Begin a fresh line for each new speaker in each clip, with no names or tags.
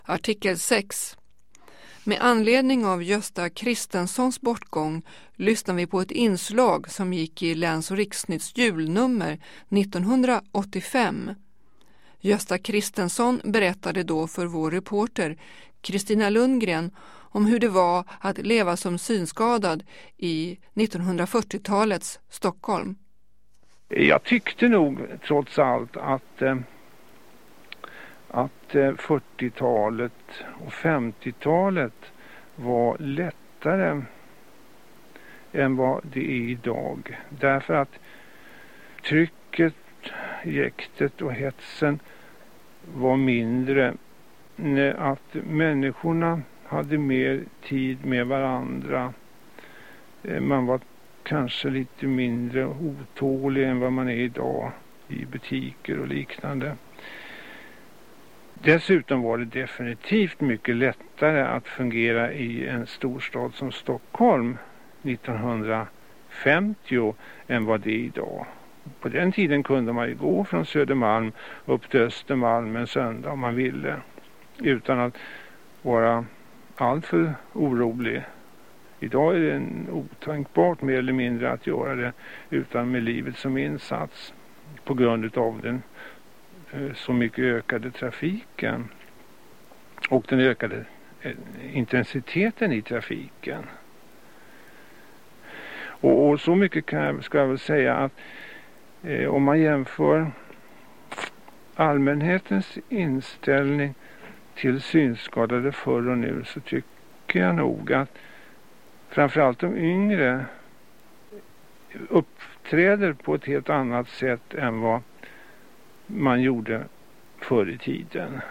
Artikel 6. Med anledning av Gösta Kristensons bortgång lyssnar vi på ett inslag som gick i Läns- och riksnytts julnummer 1985. Gösta Kristensson berättade då för vår reporter Kristina Lundgren om hur det var att leva som synskadad i 1940-talets Stockholm.
Jag tyckte nog trots allt att 40-talet och 50-talet var lättare än vad det är idag. Därför att trycket, jäktet och hetsen var mindre. Att människorna hade mer tid med varandra. Man var kanske lite mindre otålig än vad man är idag i butiker och liknande. Dessutom var det definitivt mycket lättare att fungera i en storstad som Stockholm 1950 än vad det är idag. På den tiden kunde man ju gå från Södermalm upp till Östermalm en söndag om man ville, utan att vara alltför orolig. Idag är det otänkbart mer eller mindre att göra det utan med livet som insats på grund av den så mycket ökade trafiken och den ökade intensiteten i trafiken. Och så mycket ska jag väl säga att om man jämför allmänhetens inställning till synskadade förr och nu, så tycker jag nog att framförallt de yngre uppträder på ett helt annat sätt än vad man gjorde förr i tiden.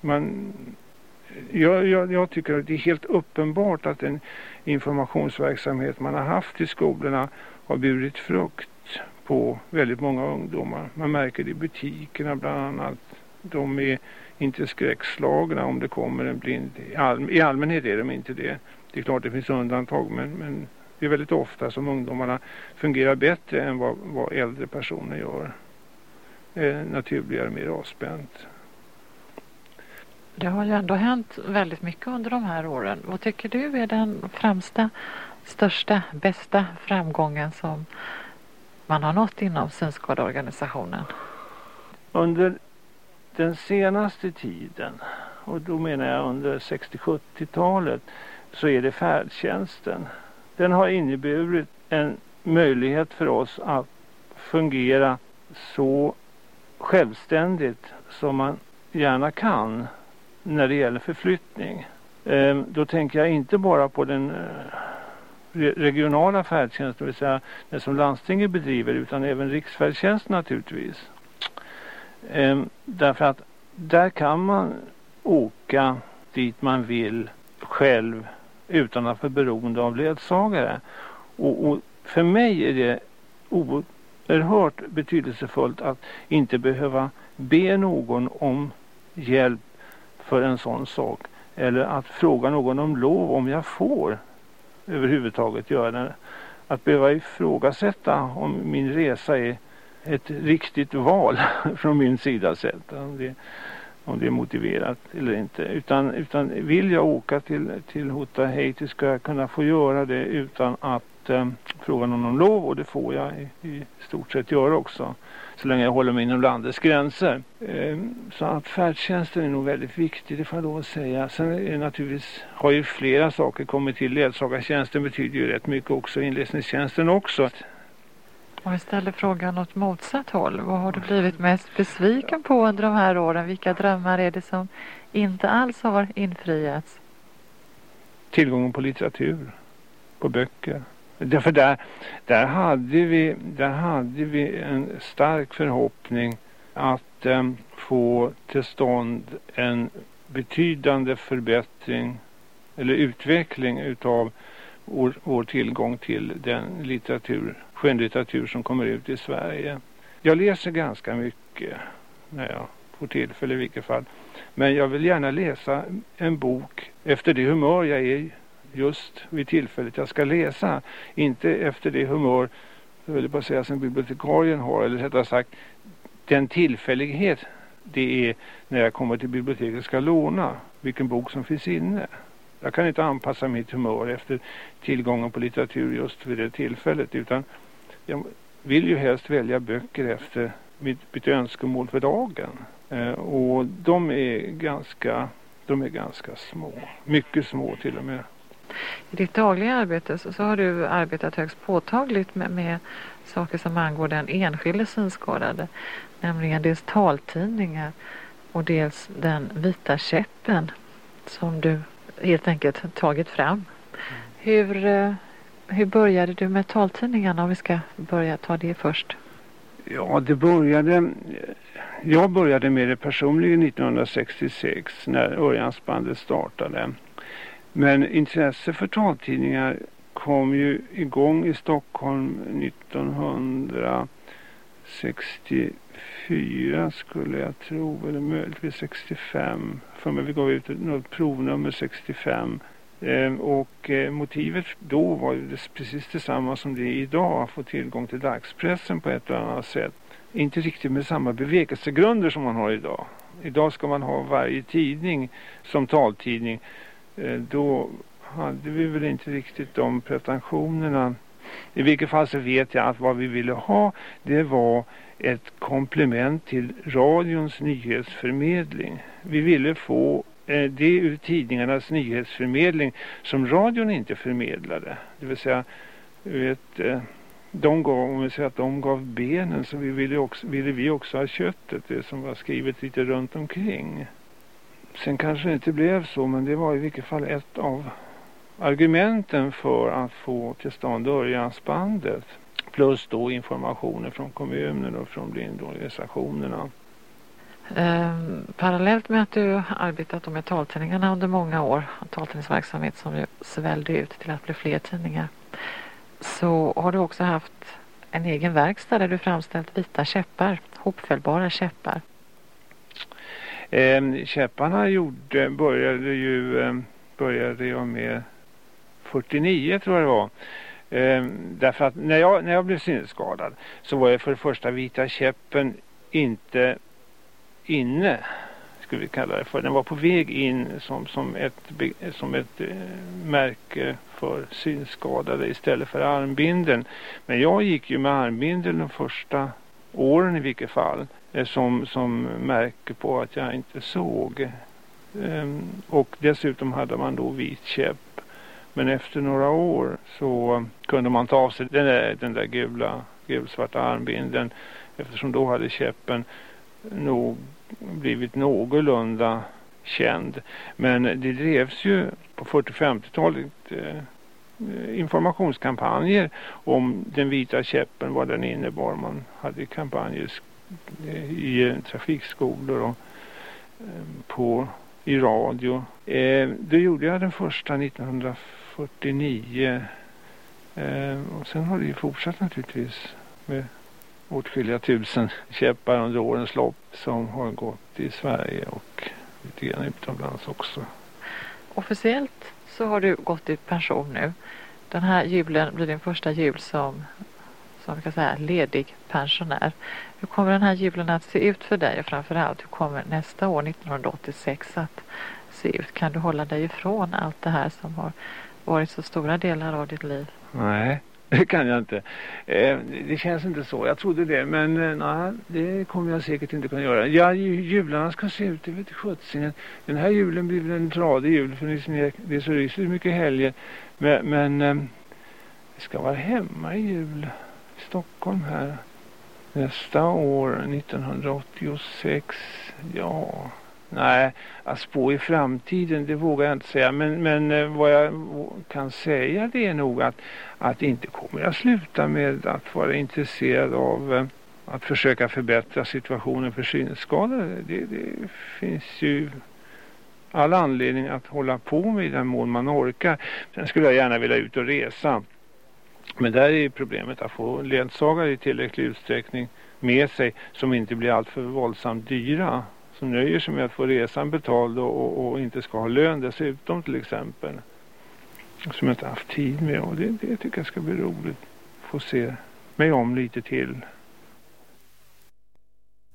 Jag tycker att det är helt uppenbart att den informationsverksamhet man har haft i skolorna har burit frukt på väldigt många ungdomar. Man märker det i butikerna bland annat. De är inte skräckslagna om det kommer en blind. I allmänhet är de inte det. Det är klart det finns undantag, men det är väldigt ofta som ungdomarna fungerar bättre än vad äldre personer gör. Naturligare, mer avspänt.
Det har ju ändå hänt väldigt mycket under de här åren. Vad tycker du är den främsta, största, bästa framgången som man har nått inom synskadeorganisationen?
Under den senaste tiden, och då menar jag under 60-70-talet, så är det färdtjänsten. Den har inneburit en möjlighet för oss att fungera så självständigt som man gärna kan när det gäller förflyttning. Då tänker jag inte bara på den regionala färdtjänsten, det vill säga den som landstinget bedriver, utan även riksfärdtjänsten naturligtvis. Därför att där kan man åka dit man vill själv utan att vara beroende av ledsagare. Och för mig är det oerhört betydelsefullt att inte behöva be någon om hjälp för en sån sak, eller att fråga någon om lov om jag får överhuvudtaget göra det. Att behöva ifrågasätta om min resa är ett riktigt val från min sida sett, om det är motiverat eller inte. Utan vill jag åka till Hutaheiti ska jag kunna få göra det utan att fråga någon om lov, och det får jag i stort sett göra också, så länge jag håller mig inom landets gränser. Så att färdtjänsten är nog väldigt viktig, det får jag lov att säga. Sen är naturligtvis, har ju flera saker kommit till. Ledsagartjänsten betyder ju rätt mycket också, inläsningstjänsten också.
Om vi ställer frågan åt motsatt håll, vad har du blivit mest besviken på under de här åren? Vilka drömmar är det som inte alls har infriats?
Tillgången på litteratur, på böcker. Därför där hade vi en stark förhoppning att få till stånd en betydande förbättring eller utveckling utav vår tillgång till den skönlitteratur som kommer ut i Sverige. Jag läser ganska mycket när jag får tillfälle i vilket fall. Men jag vill gärna läsa en bok efter det humör jag är just vid tillfället jag ska läsa. Inte efter det humör, så vill jag bara säga, som bibliotekarien har, eller rättare sagt den tillfällighet det är när jag kommer till biblioteket och ska låna. vilken bok som finns inne. Jag kan inte anpassa mitt humör efter tillgången på litteratur just vid det tillfället, utan jag vill ju helst välja böcker efter mitt önskemål för dagen. Och de är ganska små. Mycket små till och med.
I ditt dagliga arbete så har du arbetat högst påtagligt med saker som angår den enskilde synskadade. Nämligen dels taltidningar och dels den vita käppen som du helt enkelt tagit fram. Hur började du med taltidningarna, om vi ska börja ta det först?
Ja, jag började med det personligen 1966 när Örjansbandet startade. Men intresse för taltidningar kom ju igång i Stockholm 1964 skulle jag tro, eller möjligtvis 65. För mig vi gav ut något provnummer 65. Och motivet då var ju precis detsamma som det är idag, att få tillgång till dagspressen på ett eller annat sätt. Inte riktigt med samma bevekelsegrunder som man har idag. Idag ska man ha varje tidning som taltidning. Då hade vi väl inte riktigt de pretensionerna. I vilket fall så vet jag att vad vi ville ha, det var ett komplement till radions nyhetsförmedling. Vi ville få det ur tidningarnas nyhetsförmedling som radion inte förmedlade. Det vill säga, de gav benen, så ville vi också ha köttet, det som var skrivet lite runt omkring. Sen kanske det inte blev så, men det var i vilket fall ett av argumenten för att få till stånd Örjansbandet. Plus då informationer från kommunen och från blindorganisationerna.
Parallellt med att du arbetat med taltidningarna under många år, taltidningsverksamhet som ju svällde ut till att bli fler tidningar, så har du också haft en egen verkstad där du framställt vita käppar, hopfällbara käppar.
Käpparna började jag med 49 tror jag det var. Därför att när jag blev synskadad så var jag för det första vita käppen inte inne, skulle vi kalla det för. Den var på väg in som ett märke för synskadade istället för armbindeln. Men jag gick ju med armbindeln de första åren i vilket fall som märke på att jag inte såg. Och dessutom hade man då vit käpp. Men efter några år så kunde man ta av sig den där gulsvarta armbindeln, eftersom då hade käppen nog blivit någorlunda känd. Men det drevs ju på 40-50-talet informationskampanjer om den vita käppen, vad den innebar. Man hade kampanjer i trafikskolor och i radio. Då gjorde jag den första 1949 och sen har det ju fortsatt naturligtvis med åtskilliga tusen käppar under årens lopp som har gått i Sverige och lite grann utomlands också.
Officiellt så har du gått i pension nu. Den här julen blir din första jul som vi kan säga ledig pensionär. Hur kommer den här julen att se ut för dig, och framförallt hur kommer nästa år 1986 att se ut? Kan du hålla dig ifrån allt det här som har varit så stora delar av ditt liv?
Nej, det kan jag inte. Det känns inte så. Jag trodde det, men nej, det kommer jag säkert inte kunna göra. Ja, jularna ska se ut, det vet sjuttsingen. Den här julen blir väl en tradig jul, för det är så rysligt mycket helger. Men vi ska vara hemma i jul i Stockholm här nästa år 1986. Ja, nej, att spå i framtiden, det vågar jag inte säga. Men vad jag kan säga, det är nog att inte kommer jag sluta med att vara intresserad av att försöka förbättra situationen för synskadade. Det finns ju all anledning att hålla på med i den mån man orkar. Sen skulle jag gärna vilja ut och resa. Men där är problemet att få ledsagare i tillräcklig utsträckning med sig som inte blir allt för våldsamt dyra. Som nöjer sig med att få resan betald och inte ska ha lön dessutom till exempel. Som jag inte haft tid med, och det tycker jag ska bli roligt. Få se mig om lite till.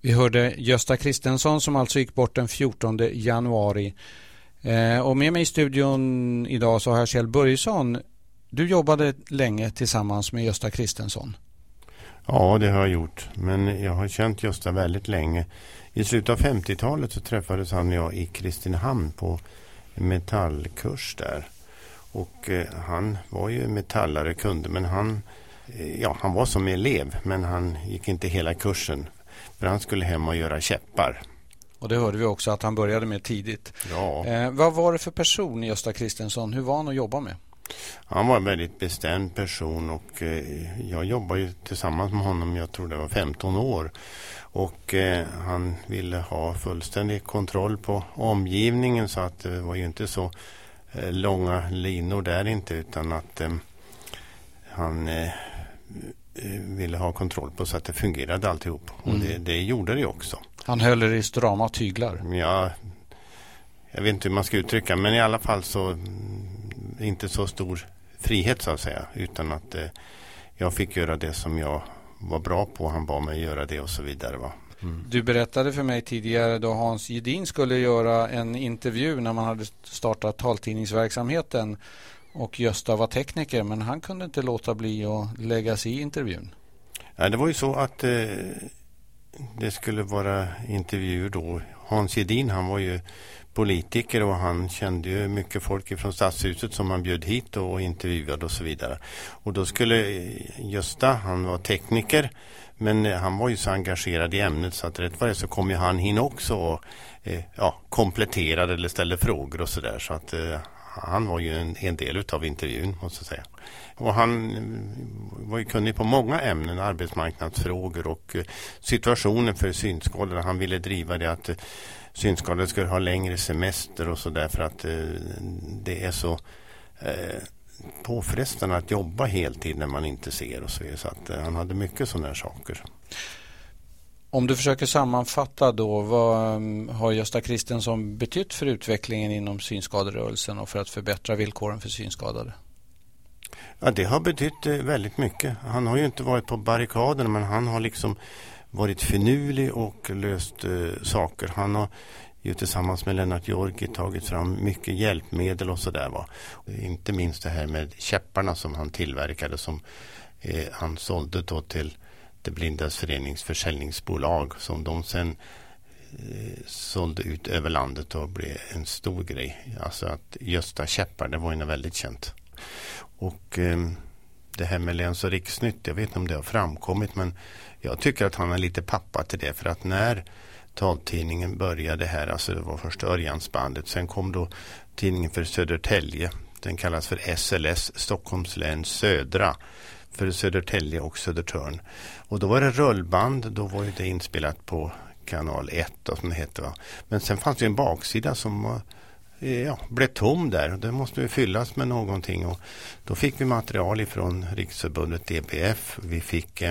Vi hörde Gösta Kristensson som alltså gick bort den 14 januari. Och med mig i studion idag så har jag Kjell Börjesson. Du jobbade länge tillsammans med Gösta Kristensson.
Ja, det har jag gjort. Men jag har känt Gösta väldigt länge. I slutet av 50-talet så träffades han och jag i Kristinehamn på metallkurs där. Och han var ju metallare kunde, men han var som elev, men han gick inte hela kursen. För han skulle hem och göra käppar.
Och det hörde vi också att han började med tidigt.
Ja.
Vad var det för person Gösta Kristensson? Hur var han att jobba med?
Han var en väldigt bestämd person och jag jobbade ju tillsammans med honom, jag tror det var 15 år. Och han ville ha fullständig kontroll på omgivningen, så att det var ju inte så långa linor där inte, utan att han ville ha kontroll på så att det fungerade alltihop. Och det gjorde det också. Han
höll det i strama tyglar.
Ja, jag vet inte hur man ska uttrycka, men i alla fall så inte så stor frihet så att säga, utan att jag fick göra det som jag var bra på. Han bad mig göra det och så vidare, va.
Du berättade för mig tidigare då Hans Gedin skulle göra en intervju när man hade startat taltidningsverksamheten och Gösta var tekniker, men han kunde inte låta bli att lägga sig i intervjun.
Ja, det var ju så att det skulle vara intervjuer då. Hans Gedin, han var ju politiker och han kände ju mycket folk från Stadshuset som han bjöd hit och intervjuade och så vidare. Och då skulle Gösta, han var tekniker, men han var ju så engagerad i ämnet så att rätt vad det så kom ju han in också och kompletterade eller ställde frågor och sådär, så att han var ju en del av intervjun, måste jag säga. Och han var ju kunnig på många ämnen, arbetsmarknadsfrågor och situationen för synskadade. Han ville driva det att synskadade skulle ha längre semester och så där, för att det är så påfrestande att jobba heltid när man inte ser och så vidare. Så att han hade mycket sådana här saker.
Om du försöker sammanfatta då, vad har Gösta Kristensson betytt för utvecklingen inom synskaderörelsen och för att förbättra villkoren för synskadade?
Ja, det har betytt väldigt mycket. Han har ju inte varit på barrikaderna, men han har liksom varit finurlig och löst saker. Han har ju tillsammans med Lennart Georgi tagit fram mycket hjälpmedel och sådär, va. Inte minst det här med käpparna som han tillverkade, som han sålde då till Det blindas föreningsförsäljningsbolag, som de sen sålde ut över landet och blev en stor grej. Alltså att Gösta käppar, det var ju väldigt känt. Och det här med Läns- och Riksnytt, jag vet inte om det har framkommit, men jag tycker att han är lite pappa till det, för att när taltidningen började här, alltså det var först Örjansbandet, sen kom då tidningen för Södertälje, den kallas för SLS, Stockholms län södra, för Södertälje och Södertörn. Och då var det rullband, då var det inspelat på kanal 1 som det heter, va. Men sen fanns det en baksida som blev tom där, och det måste ju fyllas med någonting, och då fick vi material ifrån Riksförbundet DBF. Vi fick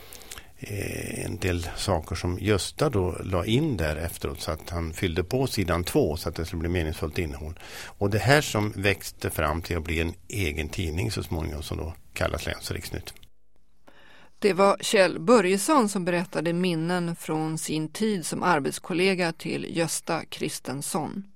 en del saker som Gösta då la in där efteråt, så att han fyllde på sidan 2 så att det skulle bli meningsfullt innehåll. Och det här som växte fram till att bli en egen tidning så småningom, som då kallas Läns- och Riksnytt.
Det var Kjell Börjesson som berättade minnen från sin tid som arbetskollega till Gösta Kristensson.